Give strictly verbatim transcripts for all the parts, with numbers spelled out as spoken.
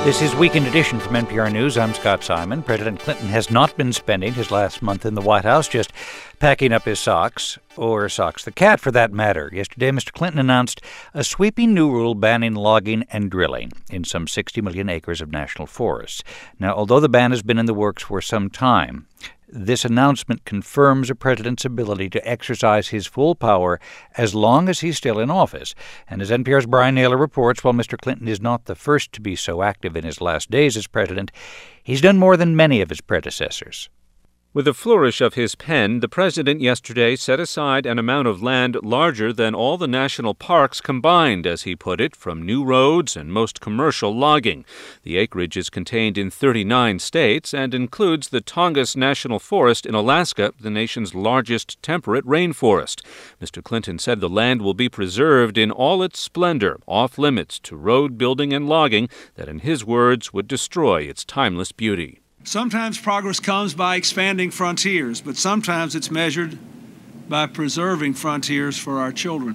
This is Weekend Edition from N P R News. I'm Scott Simon. President Clinton has not been spending his last month in the White House just packing up his socks, or socks the cat for that matter. Yesterday, Mister Clinton announced a sweeping new rule banning logging and drilling in some sixty million acres of national forests. Now, although the ban has been in the works for some time, this announcement confirms a president's ability to exercise his full power as long as he's still in office. And as N P R's Brian Naylor reports, while Mister Clinton is not the first to be so active in his last days as president, he's done more than many of his predecessors. With a flourish of his pen, the president yesterday set aside an amount of land larger than all the national parks combined, as he put it, from new roads and most commercial logging. The acreage is contained in thirty-nine states and includes the Tongass National Forest in Alaska, the nation's largest temperate rainforest. Mister Clinton said the land will be preserved in all its splendor, off limits to road building and logging that, in his words, would destroy its timeless beauty. Sometimes progress comes by expanding frontiers, but sometimes it's measured by preserving frontiers for our children.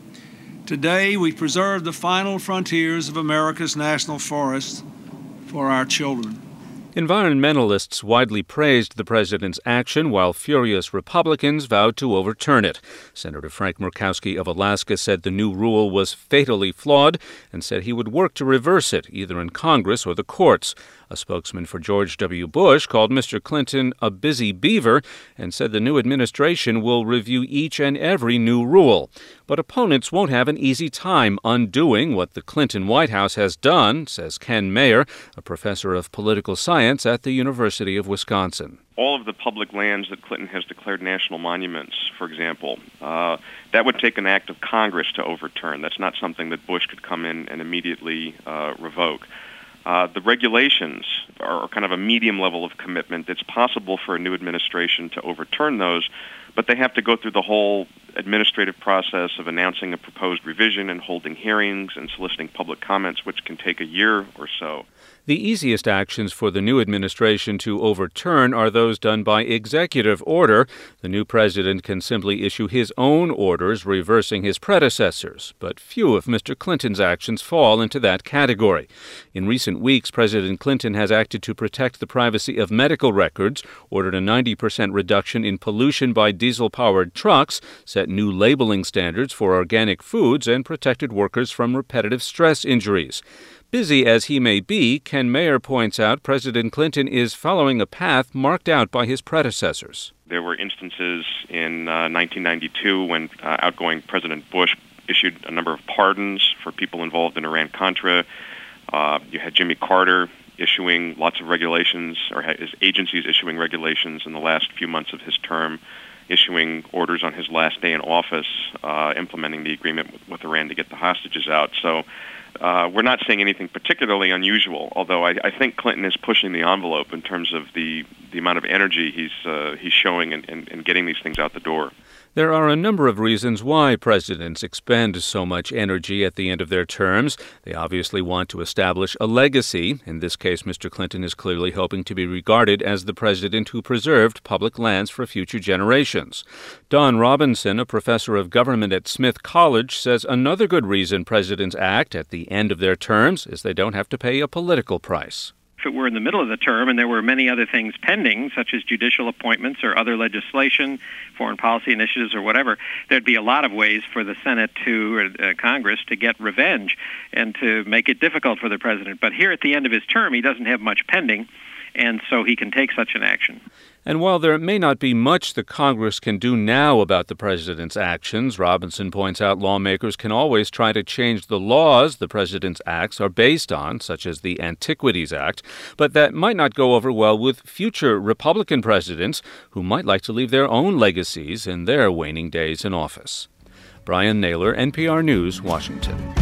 Today, we preserve the final frontiers of America's national forests for our children. Environmentalists widely praised the president's action, while furious Republicans vowed to overturn it. Senator Frank Murkowski of Alaska said the new rule was fatally flawed and said he would work to reverse it, either in Congress or the courts. A spokesman for George W. Bush called Mister Clinton a busy beaver and said the new administration will review each and every new rule. But opponents won't have an easy time undoing what the Clinton White House has done, says Ken Mayer, a professor of political science at the University of Wisconsin. All of the public lands that Clinton has declared national monuments, for example, uh, that would take an act of Congress to overturn. That's not something that Bush could come in and immediately uh, revoke. Uh, the regulations are kind of a medium level of commitment. It's possible for a new administration to overturn those, but they have to go through the whole administrative process of announcing a proposed revision and holding hearings and soliciting public comments, which can take a year or so. The easiest actions for the new administration to overturn are those done by executive order. The new president can simply issue his own orders reversing his predecessors, but few of Mister Clinton's actions fall into that category. In recent weeks, President Clinton has acted to protect the privacy of medical records, ordered a ninety percent reduction in pollution by diesel-powered trucks, set new labeling standards for organic foods, and protected workers from repetitive stress injuries. Busy as he may be, Ken Mayer points out President Clinton is following a path marked out by his predecessors. There were instances in uh, nineteen ninety-two when uh, outgoing President Bush issued a number of pardons for people involved in Iran-Contra. Uh, you had Jimmy Carter issuing lots of regulations, or his agencies issuing regulations in the last few months of his term, issuing orders on his last day in office, uh, implementing the agreement with, with Iran to get the hostages out. So uh, we're not seeing anything particularly unusual, although I, I think Clinton is pushing the envelope in terms of the, the amount of energy he's, uh, he's showing in, in, in getting these things out the door. There are a number of reasons why presidents expend so much energy at the end of their terms. They obviously want to establish a legacy. In this case, Mister Clinton is clearly hoping to be regarded as the president who preserved public lands for future generations. Don Robinson, a professor of government at Smith College, says another good reason presidents act at the end of their terms is they don't have to pay a political price. If it were in the middle of the term and there were many other things pending, such as judicial appointments or other legislation, foreign policy initiatives or whatever, there'd be a lot of ways for the Senate to, or uh, Congress to get revenge and to make it difficult for the president. But here at the end of his term, he doesn't have much pending, and so he can take such an action. And while there may not be much the Congress can do now about the president's actions, Robinson points out lawmakers can always try to change the laws the president's acts are based on, such as the Antiquities Act, but that might not go over well with future Republican presidents who might like to leave their own legacies in their waning days in office. Brian Naylor, N P R News, Washington.